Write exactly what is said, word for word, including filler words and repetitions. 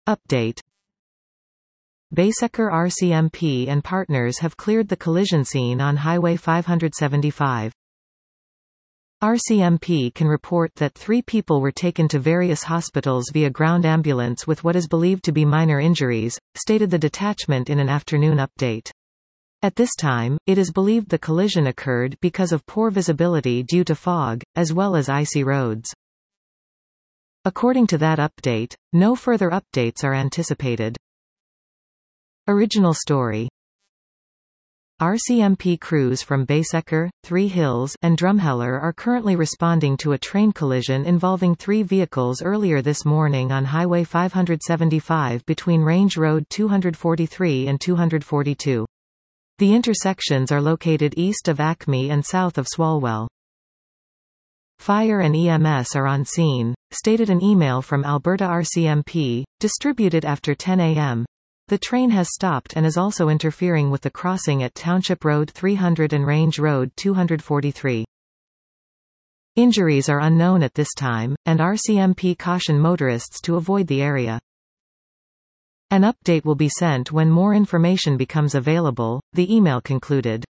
Update. Baseker R C M P and partners have cleared the collision scene on Highway five seventy-five. R C M P can report that three people were taken to various hospitals via ground ambulance with what is believed to be minor injuries, stated the detachment in an afternoon update. At this time, it is believed the collision occurred because of poor visibility due to fog, as well as icy roads. According to that update, no further updates are anticipated. Original story. R C M P crews from Baseker, Three Hills, and Drumheller are currently responding to a train collision involving three vehicles earlier this morning on Highway five seventy-five between Range Road two forty-three and two forty-two. The intersections are located east of Acme and south of Swalwell. Fire and E M S are on scene, stated an email from Alberta R C M P, distributed after ten a m The train has stopped and is also interfering with the crossing at Township Road three hundred and Range Road two forty-three. Injuries are unknown at this time, and R C M P caution motorists to avoid the area. An update will be sent when more information becomes available, the email concluded.